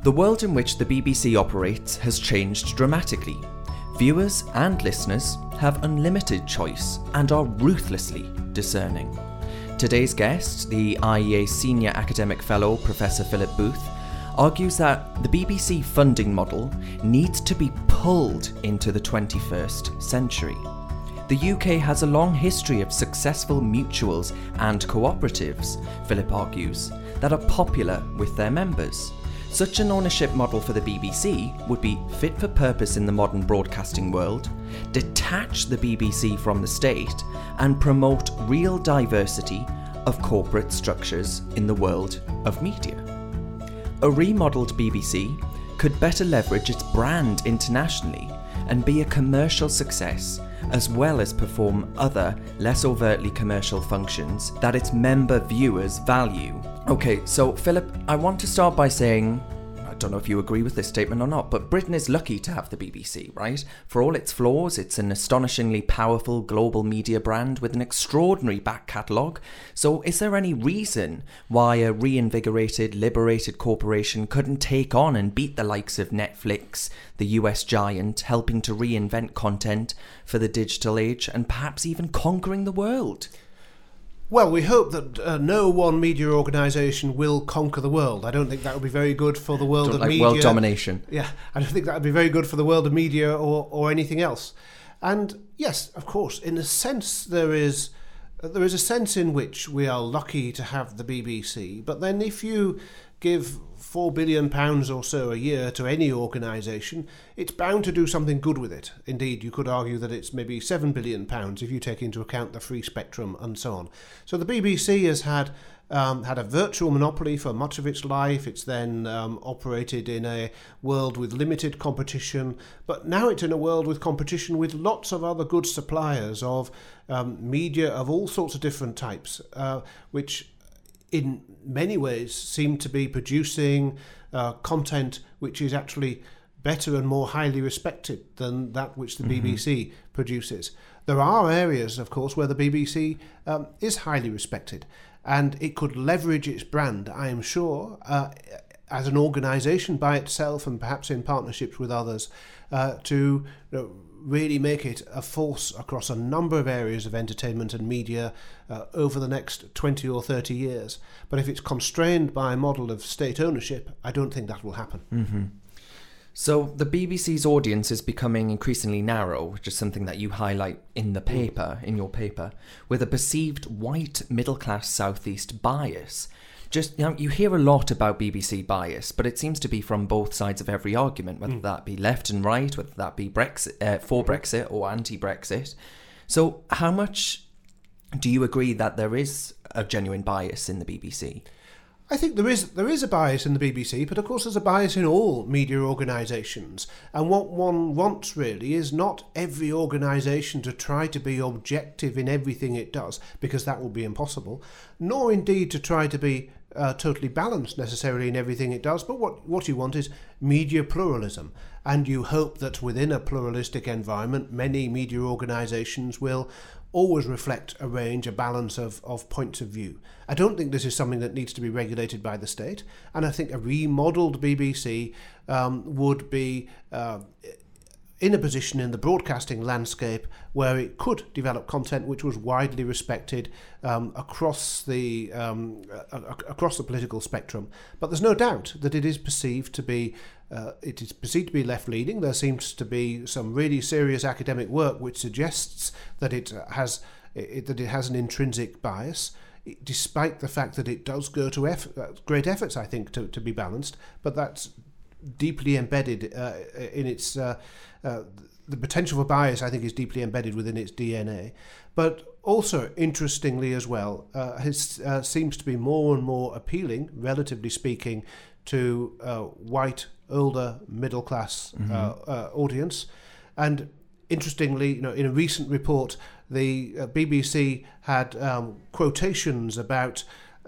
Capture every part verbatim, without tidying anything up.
The world in which the B B C operates has changed dramatically. Viewers and listeners have unlimited choice and are ruthlessly discerning. Today's guest, the I E A Senior Academic Fellow Professor Philip Booth, argues that the B B C funding model needs to be pulled into the twenty-first century. The U K has a long history of successful mutuals and cooperatives, Philip argues, that are popular with their members. Such an ownership model for the B B C would be fit for purpose in the modern broadcasting world, detach the B B C from the state, and promote real diversity of corporate structures in the world of media. A remodelled B B C could better leverage its brand internationally and be a commercial success, as well as perform other, less overtly commercial functions that its member viewers value. Okay, so Philip, I want to start by saying, I don't know if you agree with this statement or not, but Britain is lucky to have the B B C, right? For all its flaws, it's an astonishingly powerful global media brand with an extraordinary back catalogue. So is there any reason why a reinvigorated, liberated corporation couldn't take on and beat the likes of Netflix, the U S giant, helping to reinvent content for the digital age and perhaps even conquering the world? Well, we hope that uh, no one media organisation will conquer the world. I don't think that would be very good for the world Don't of like media. World domination. Yeah, I don't think that would be very good for the world of media or, or anything else. And yes, of course, in a sense, there is there is a sense in which we are lucky to have the B B C. But then, if you give four billion pounds or so a year to any organisation, it's bound to do something good with it. Indeed, you could argue that it's maybe seven billion pounds if you take into account the free spectrum and so on. So the B B C has had um, had a virtual monopoly for much of its life. It's then um, operated in a world with limited competition, but now it's in a world with competition with lots of other good suppliers of um, media of all sorts of different types, uh, which in many ways seem to be producing uh, content which is actually better and more highly respected than that which the mm-hmm. B B C produces. There are areas, of course, where the B B C um, is highly respected, and it could leverage its brand, I am sure, uh, as an organisation by itself and perhaps in partnerships with others, uh, to you know, really make it a force across a number of areas of entertainment and media uh, over the next twenty or thirty years. But if it's constrained by a model of state ownership, I don't think that will happen. Mm-hmm. So the B B C's audience is becoming increasingly narrow, which is something that you highlight in the paper, in your paper, with a perceived white middle-class southeast bias. Just, you know, you hear a lot about B B C bias, but it seems to be from both sides of every argument, whether mm. that be left and right, whether that be Brexit, uh, for Brexit or anti-Brexit. So how much do you agree that there is a genuine bias in the B B C? I think there is there is a bias in the B B C, but of course there's a bias in all media organisations. And what one wants really is not every organisation to try to be objective in everything it does, because that will be impossible, nor indeed to try to be uh, totally balanced necessarily in everything it does. But what, what you want is media pluralism. And you hope that within a pluralistic environment, many media organisations will always reflect a range, a balance of, of points of view. I don't think this is something that needs to be regulated by the state, and I think a remodelled B B C um, would be uh, in a position in the broadcasting landscape where it could develop content which was widely respected um, across the um, uh, across the political spectrum. But there's no doubt that it is perceived to be uh, it is perceived to be left-leaning. There seems to be some really serious academic work which suggests that it has it, that it has an intrinsic bias, despite the fact that it does go to eff- great efforts, I think, to, to be balanced. But that's deeply embedded uh, in its uh, uh, the potential for bias, I think, is deeply embedded within its D N A. But also, interestingly as well, uh, his, uh, seems to be more and more appealing, relatively speaking, to uh, white, older, middle-class mm-hmm. uh, uh, audience. And interestingly, you know, in a recent report, the uh, B B C had um, quotations about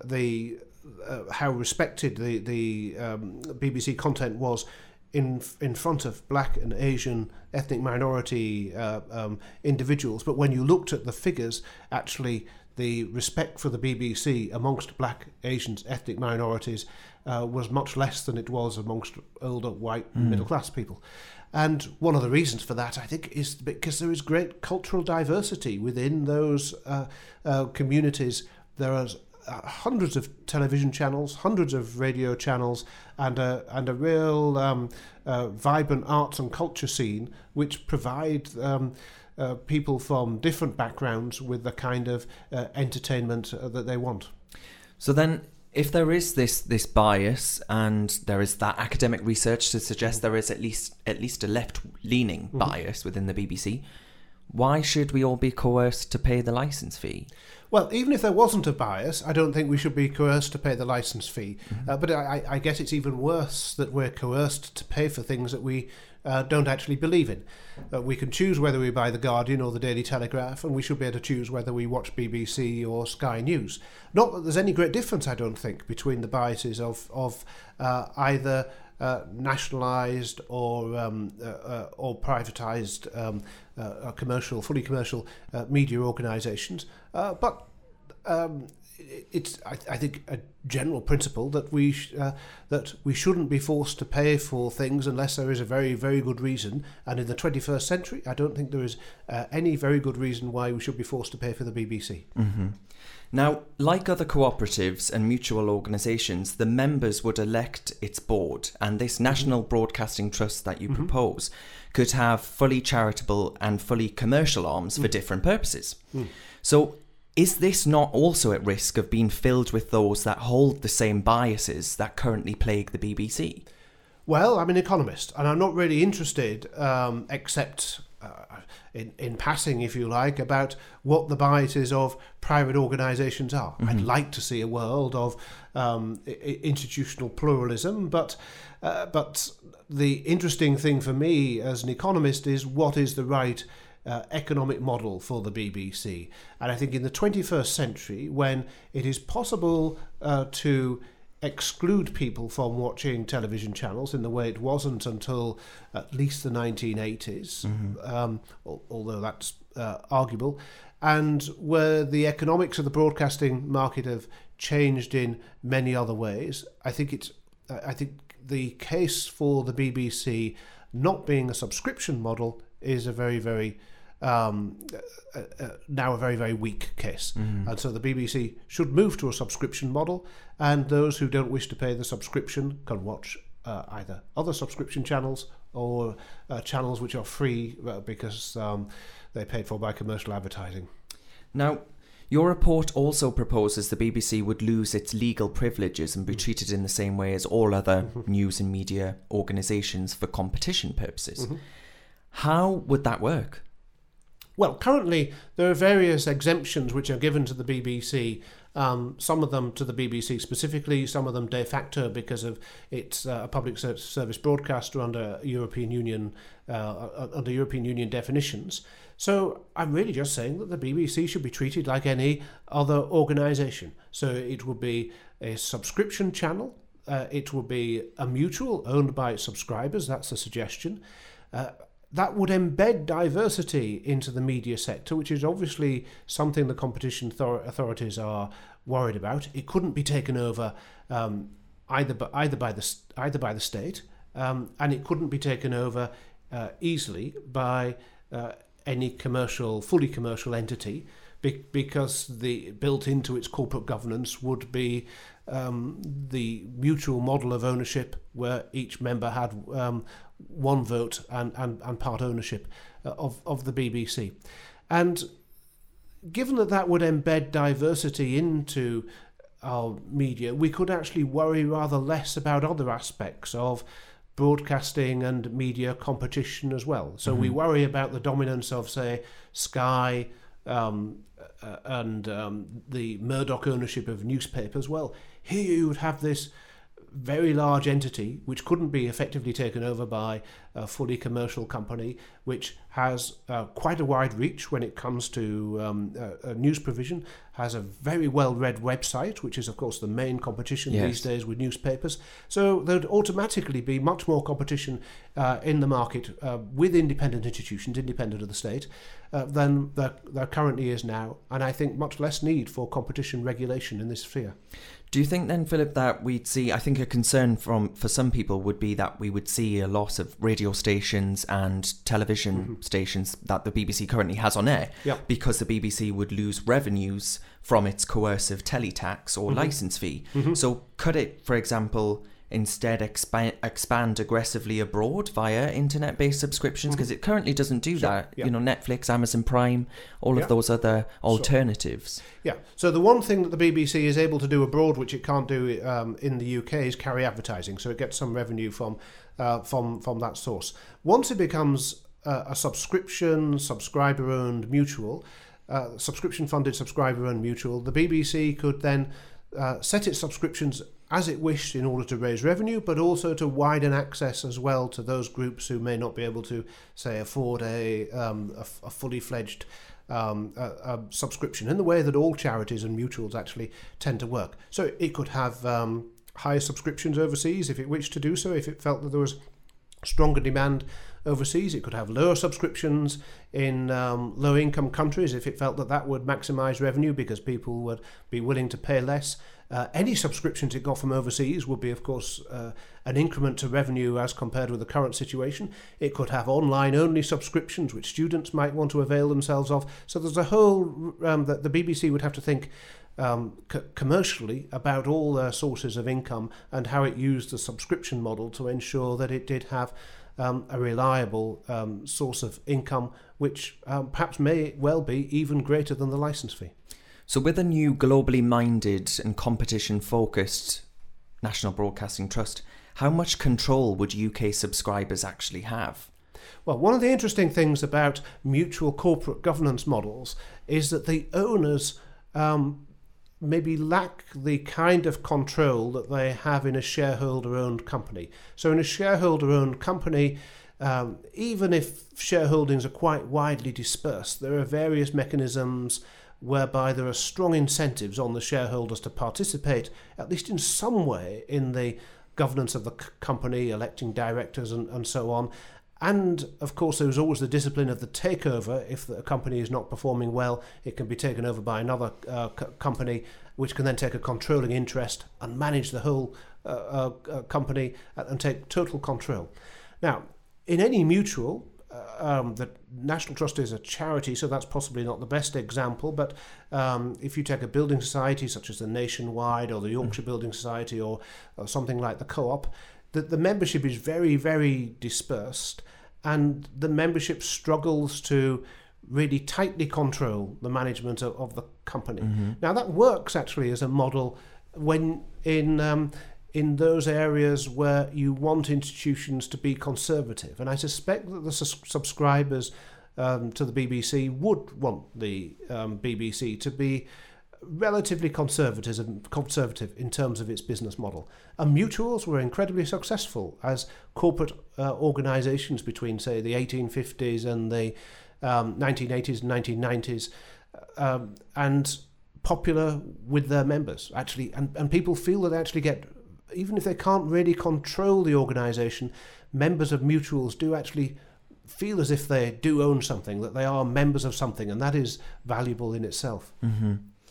the uh, how respected the the um, B B C content was in in front of black and Asian ethnic minority uh, um, individuals. But when you looked at the figures, actually the respect for the B B C amongst black, Asians, ethnic minorities uh, was much less than it was amongst older, white, mm. middle-class people. And one of the reasons for that, I think, is because there is great cultural diversity within those uh, uh, communities. There are uh, hundreds of television channels, hundreds of radio channels, and a, and a real um, uh, vibrant arts and culture scene, which provide um, uh, people from different backgrounds with the kind of uh, entertainment uh, that they want. So then, if there is this this bias, and there is that academic research to suggest there is at least at least a left-leaning mm-hmm. bias within the B B C, why should we all be coerced to pay the licence fee? Well, even if there wasn't a bias, I don't think we should be coerced to pay the licence fee. Mm-hmm. Uh, but I, I guess it's even worse that we're coerced to pay for things that we uh, don't actually believe in. Uh, we can choose whether we buy The Guardian or The Daily Telegraph, and we should be able to choose whether we watch B B C or Sky News. Not that there's any great difference, I don't think, between the biases of, of uh, either uh, nationalised or um, uh, uh, or privatised um, uh, commercial, fully commercial uh, media organisations. Uh, but um, it's, I, I think, a general principle that we sh- uh, that we shouldn't be forced to pay for things unless there is a very, very good reason. And in the twenty-first century, I don't think there is uh, any very good reason why we should be forced to pay for the B B C. Mm-hmm. Now, like other cooperatives and mutual organisations, the members would elect its board, and this National mm-hmm. Broadcasting Trust that you mm-hmm. propose could have fully charitable and fully commercial arms mm. for different purposes. Mm. So, is this not also at risk of being filled with those that hold the same biases that currently plague the B B C? Well, I'm an economist, and I'm not really interested, um, except uh, in, in passing, if you like, about what the biases of private organisations are. Mm-hmm. I'd like to see a world of um, I- institutional pluralism, but uh, but the interesting thing for me as an economist is what is the right Uh, economic model for the B B C. And I think in the twenty-first century, when it is possible uh, to exclude people from watching television channels in the way it wasn't until at least the nineteen eighties, mm-hmm. um, although that's uh, arguable, and where the economics of the broadcasting market have changed in many other ways, I think it's I think the case for the B B C not being a subscription model is a very, very Um, uh, uh, now a very, very weak case. Mm. And so the B B C should move to a subscription model, and those who don't wish to pay the subscription can watch uh, either other subscription channels or uh, channels which are free uh, because um, they're paid for by commercial advertising. Now, your report also proposes the B B C would lose its legal privileges and be mm. treated in the same way as all other mm-hmm. news and media organisations for competition purposes. Mm-hmm. How would that work? Well, currently there are various exemptions which are given to the B B C, um, some of them to the B B C specifically, some of them de facto because of it's uh, a public service broadcaster under European Union uh, under European Union definitions. So I'm really just saying that the B B C should be treated like any other organisation. So it would be a subscription channel, uh, it would be a mutual owned by its subscribers, that's the suggestion. Uh, That would embed diversity into the media sector, which is obviously something the competition thor- authorities are worried about. It couldn't be taken over um, either, by, either by the either by the state, um, and it couldn't be taken over uh, easily by uh, any commercial, fully commercial entity, be- because the built into its corporate governance would be um, the mutual model of ownership, where each member had um, one vote and, and, and part ownership uh, of, of the B B C. And given that that would embed diversity into our media, we could actually worry rather less about other aspects of broadcasting and media competition as well. So mm-hmm. we worry about the dominance of, say, Sky um, uh, and um, the Murdoch ownership of newspapers. Well, here you would have this very large entity which couldn't be effectively taken over by a fully commercial company, which has uh, quite a wide reach when it comes to um, uh, news provision, has a very well-read website, which is, of course, the main competition yes. these days with newspapers. So there'd automatically be much more competition uh, in the market uh, with independent institutions, independent of the state, uh, than there, there currently is now, and I think much less need for competition regulation in this sphere. Do you think then, Philip, that we'd see, I think a concern from for some people would be that we would see a loss of radio stations and television mm-hmm. stations that the B B C currently has on air, yep. because the B B C would lose revenues from its coercive teletax or mm-hmm. licence fee. Mm-hmm. So could it, for example, instead expand, expand aggressively abroad via internet-based subscriptions? Because mm-hmm. it currently doesn't do sure. that. Yep. You know, Netflix, Amazon Prime, all yep. of those other alternatives. So, yeah. So the one thing that the B B C is able to do abroad, which it can't do um, in the U K, is carry advertising. So it gets some revenue from uh, from from that source. Once it becomes uh, a subscription, subscriber-owned mutual, uh, subscription-funded, subscriber-owned mutual, the B B C could then uh, set its subscriptions as it wished in order to raise revenue, but also to widen access as well to those groups who may not be able to, say, afford a um, a, a fully fledged um, a, a subscription in the way that all charities and mutuals actually tend to work. So it could have um, higher subscriptions overseas if it wished to do so, if it felt that there was stronger demand overseas. It could have lower subscriptions in um, low-income countries if it felt that that would maximise revenue because people would be willing to pay less. Uh, any subscriptions it got from overseas would be, of course, uh, an increment to revenue as compared with the current situation. It could have online-only subscriptions, which students might want to avail themselves of. So there's a whole um, that the B B C would have to think um, c- commercially about all their sources of income and how it used the subscription model to ensure that it did have um, a reliable um, source of income, which um, perhaps may well be even greater than the licence fee. So with a new globally minded and competition focused National Broadcasting Trust, how much control would U K subscribers actually have? Well, one of the interesting things about mutual corporate governance models is that the owners um, maybe lack the kind of control that they have in a shareholder-owned company. So in a shareholder-owned company, um, even if shareholdings are quite widely dispersed, there are various mechanisms whereby there are strong incentives on the shareholders to participate, at least in some way, in the governance of the c- company, electing directors and, and so on. And, of course, there's always the discipline of the takeover. If the company is not performing well, it can be taken over by another uh, c- company, which can then take a controlling interest and manage the whole uh, uh, uh, company and take total control. Now, in any mutual, Um, the National Trust is a charity, so that's possibly not the best example, but um, if you take a building society such as the Nationwide or the Yorkshire mm. Building Society or, or something like the Co-op, the, the membership is very, very dispersed, and the membership struggles to really tightly control the management of, of the company. Mm-hmm. Now, that works actually as a model when in... Um, in those areas where you want institutions to be conservative. And I suspect that the sus- subscribers um, to the B B C would want the um, B B C to be relatively conservative, conservative in terms of its business model. And mutuals were incredibly successful as corporate uh, organisations between, say, the eighteen fifties and the um, nineteen eighties and nineteen nineties, um, and popular with their members, actually. And, and people feel that they actually get... Even if they can't really control the organisation, members of mutuals do actually feel as if they do own something, that they are members of something, and that is valuable in itself. Mm-hmm.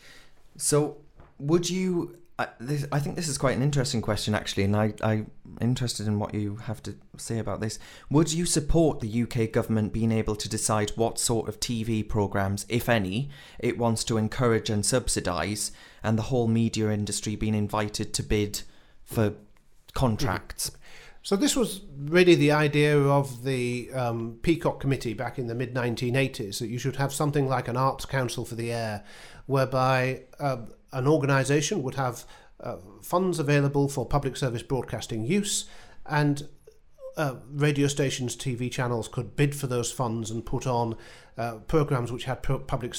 So would you... Uh, this, I think this is quite an interesting question, actually, and I, I'm interested in what you have to say about this. Would you support the U K government being able to decide what sort of T V programmes, if any, it wants to encourage and subsidise, and the whole media industry being invited to bid for contracts? So this was really the idea of the um, Peacock Committee back in the mid nineteen eighties, that you should have something like an Arts Council for the Air, whereby uh, an organisation would have uh, funds available for public service broadcasting use, and uh, radio stations, T V channels could bid for those funds and put on uh, programmes which had pu- public service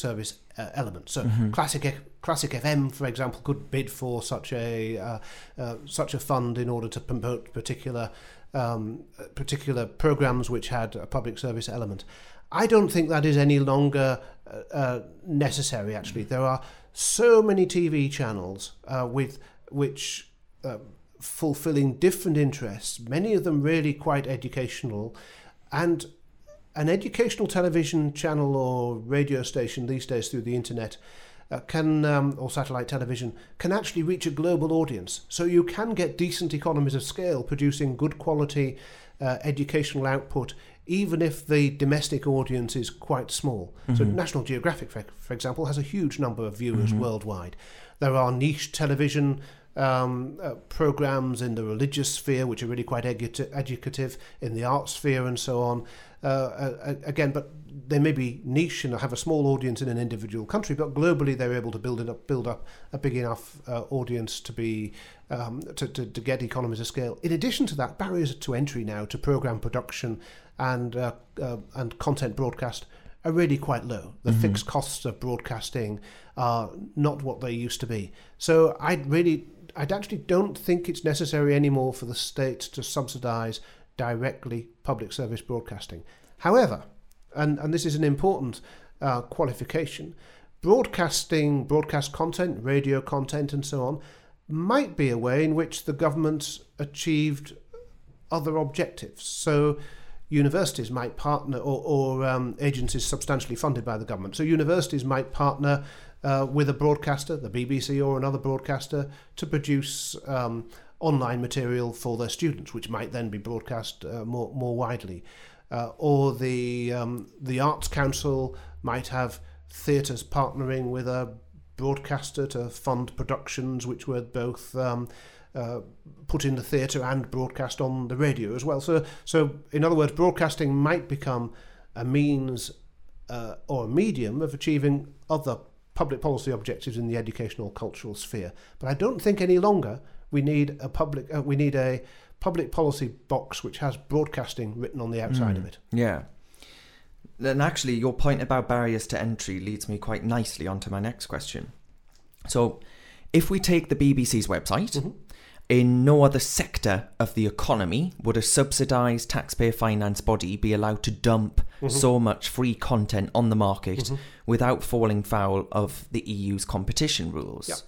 uh, element. So mm-hmm. classic classic F M, for example, could bid for such a uh, uh, such a fund in order to promote particular um, particular programs which had a public service element. I don't think that is any longer uh, uh, necessary. Actually, there are so many T V channels uh, with which uh, fulfilling different interests, many of them really quite educational, and an educational television channel or radio station these days through the internet uh, can um, or satellite television can actually reach a global audience. So you can get decent economies of scale producing good quality uh, educational output, even if the domestic audience is quite small. Mm-hmm. So National Geographic, for, for example, has a huge number of viewers mm-hmm. worldwide. There are niche television um, uh, programs in the religious sphere, which are really quite edu- educative, in the arts sphere and so on. Uh, uh, again, but they may be niche and have a small audience in an individual country, but globally they're able to build it up, build up a big enough uh, audience to be um, to, to, to get economies of scale. In addition to that, barriers to entry now to program production and uh, uh, and content broadcast are really quite low. The mm-hmm. fixed costs of broadcasting are not what they used to be. So I really, I actually don't think it's necessary anymore for the state to subsidise directly public service broadcasting. However, and, and this is an important uh, qualification, broadcasting, broadcast content, radio content and so on, might be a way in which the government achieved other objectives. So universities might partner, or, or um, agencies substantially funded by the government. So universities might partner uh, with a broadcaster, the B B C or another broadcaster, to produce um, online material for their students, which might then be broadcast uh, more more widely. Uh, or the um, the Arts Council might have theatres partnering with a broadcaster to fund productions which were both um, uh, put in the theatre and broadcast on the radio as well. So, so in other words, broadcasting might become a means uh, or a medium of achieving other public policy objectives in the educational cultural sphere. But I don't think any longer we need a public uh, we need a public policy box which has broadcasting written on the outside mm, of it. Yeah. And actually, your point about barriers to entry leads me quite nicely onto my next question. So, if we take the B B C's website, mm-hmm. in no other sector of the economy would a subsidised taxpayer-financed body be allowed to dump mm-hmm. so much free content on the market mm-hmm. without falling foul of the E U's competition rules. Yep.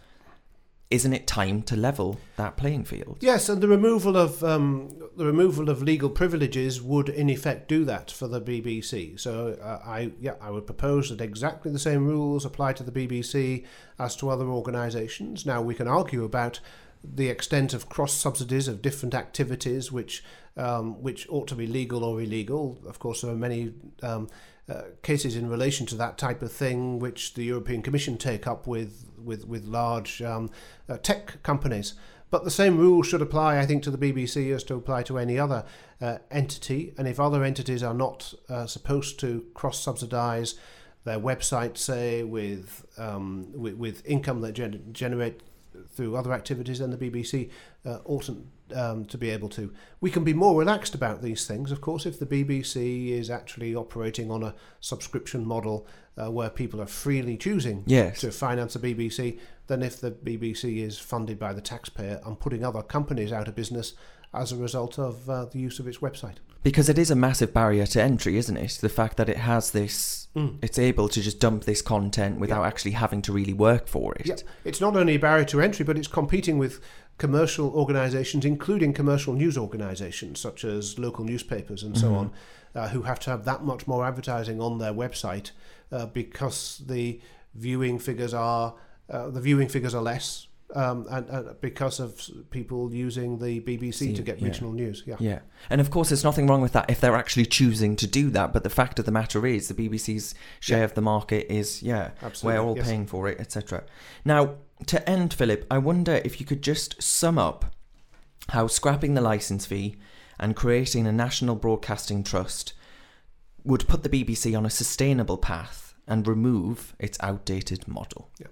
Isn't it time to level that playing field? Yes, and the removal of um, the removal of legal privileges would, in effect, do that for the B B C. So, uh, I yeah, I would propose that exactly the same rules apply to the B B C as to other organisations. Now, we can argue about the extent of cross subsidies of different activities, which um, which ought to be legal or illegal. Of course, there are many um, uh, cases in relation to that type of thing, which the European Commission take up with with with large um, uh, tech companies. But the same rules should apply, I think, to the B B C as to apply to any other uh, entity. And if other entities are not uh, supposed to cross-subsidise their website, say, with um, with, with income that gen- generate through other activities, then the B B C uh, oughtn't um, to be able to. We can be more relaxed about these things, of course, if the B B C is actually operating on a subscription model uh, where people are freely choosing yes. to finance the B B C, than if the B B C is funded by the taxpayer and putting other companies out of business as a result of uh, the use of its website. Because it is a massive barrier to entry, isn't it? The fact that it has this, mm. it's able to just dump this content without yeah. actually having to really work for it. Yeah. It's not only a barrier to entry, but it's competing with commercial organisations, including commercial news organisations, such as local newspapers and so mm-hmm. on, uh, who have to have that much more advertising on their website uh, because the viewing figures are uh, the viewing figures are less. Um, and, and because of people using the B B C See, to get regional yeah. news. Yeah. Yeah. And of course, there's nothing wrong with that if they're actually choosing to do that. But the fact of the matter is the B B C's share yeah. of the market is, yeah, Absolutely. We're all yes. paying for it, et cetera. Now, to end, Philip, I wonder if you could just sum up how scrapping the licence fee and creating a national broadcasting trust would put the B B C on a sustainable path and remove its outdated model. Yeah.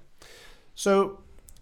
So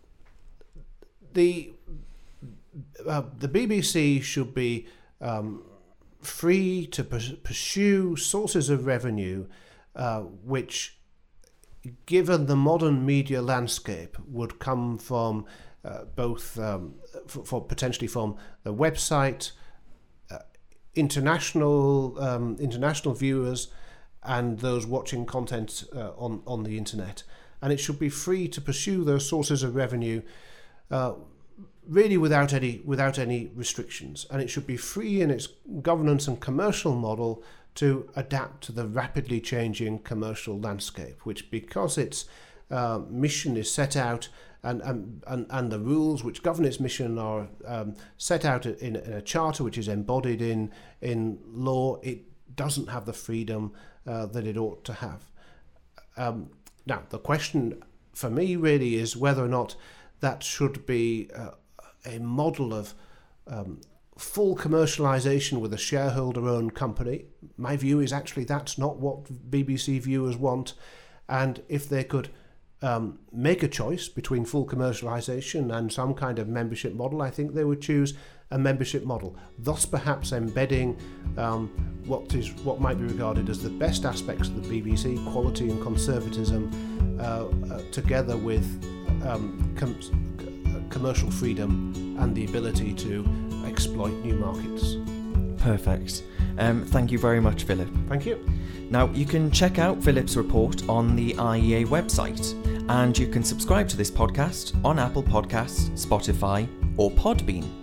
The uh, the B B C should be um, free to pers- pursue sources of revenue uh, which given the modern media landscape, would come from uh, both um, for, for potentially from the website, uh, international um, international viewers, and those watching content uh, on on the internet, and it should be free to pursue those sources of revenue, uh, really without any without any restrictions, and it should be free in its governance and commercial model to adapt to the rapidly changing commercial landscape, which, because its uh, mission is set out and, and and and the rules which govern its mission are um, set out in, in a charter which is embodied in in law, it doesn't have the freedom uh, that it ought to have. Um, now, the question for me really is whether or not that should be uh, a model of um, full commercialisation with a shareholder-owned company. My view is actually that's not what B B C viewers want, and if they could um, make a choice between full commercialisation and some kind of membership model, I think they would choose a membership model, thus perhaps embedding um, what is what might be regarded as the best aspects of the B B C, quality and conservatism, uh, uh, together with um, com- commercial freedom and the ability to exploit new markets. Perfect. Um, thank you very much, Philip. Thank you. Now, you can check out Philip's report on the I E A website, and you can subscribe to this podcast on Apple Podcasts, Spotify, or Podbean.